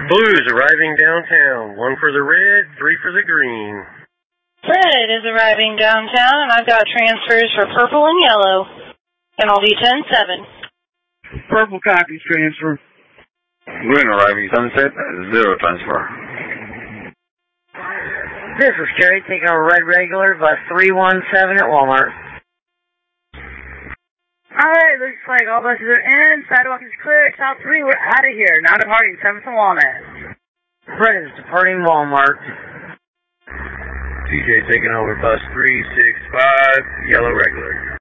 Blues arriving downtown. 1 for the red, 3 for the green. Red is arriving downtown, and I've got transfers for purple and yellow. And I'll be 10-7. Purple copies transfer. Green arriving Sunset, 0 transfer. This is Kerry taking over red regular, bus 317 at Walmart. Alright, looks like all buses are in. Sidewalk is clear. Top 3, we're out of here. Now departing 7th and Walnut. Red is departing Walmart. TJ taking over bus 365, yellow regular.